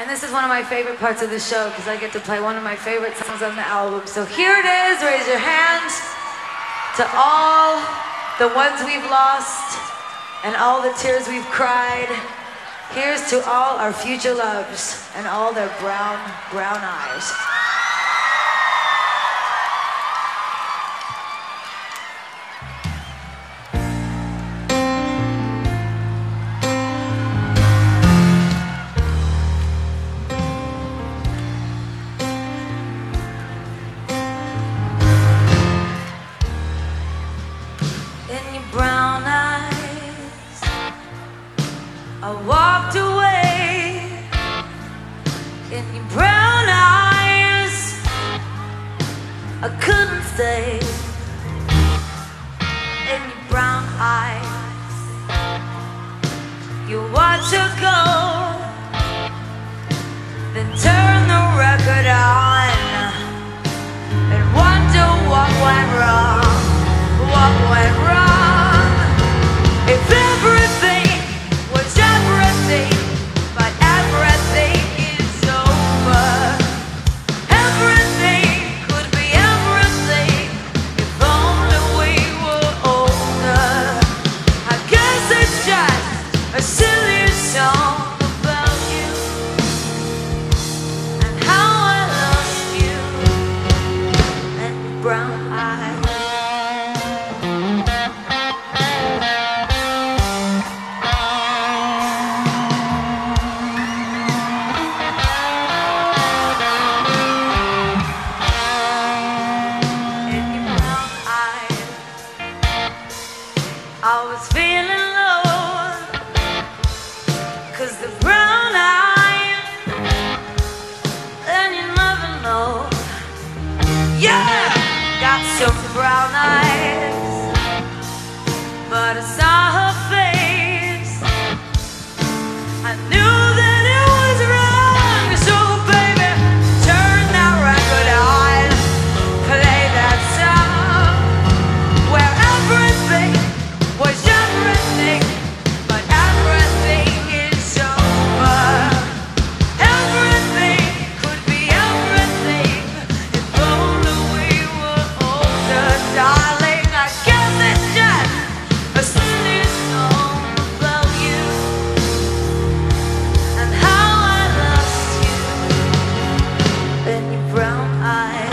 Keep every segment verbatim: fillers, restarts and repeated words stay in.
This is one of my favorite parts of the show because I get to play one of my favorite songs on the album. So here it is, raise your hands to all the ones we've lost and all the tears we've cried. Here's to all our future loves and all their brown, brown eyes. Brown eyes, I walked away. In your brown eyes, I couldn't stay. In your brown eyes, you watch her go, then turn the record on and wonder what went wrong, what went wrong. If everything was everything, but everything is over. Everything could be everything if only we were older. I guess it's just a silly song about you and how I lost you and your brown eyes. I was feeling low, 'cause the brown eyes, and you never know. Yeah, got some brown eyes, but I saw her face, I knew that it was wrong. So baby, turn that record on, play that song where everything was everything, but everything is over. Everything could be everything if only we were older, darling. I guess it's just a silly song about you and how I lost you in your brown eyes.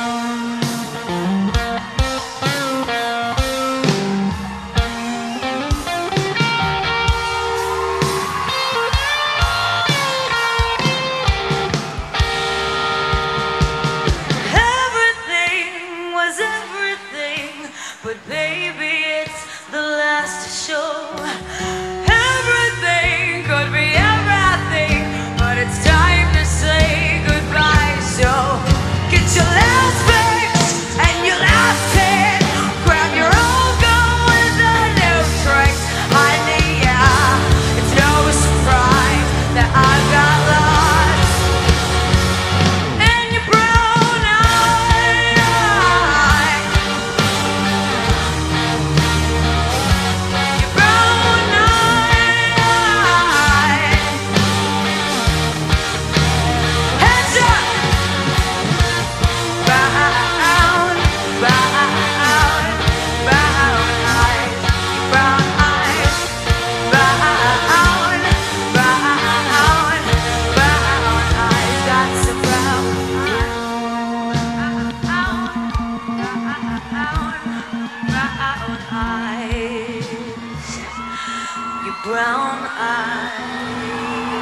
But baby, it's the last show. Everything could be everything, but it's time to say goodbye. So get your last fix and your last hit. Grab your old gun with the new tricks. Honey, yeah, it's no surprise that I got lost in your brown eyes. Brown eyes.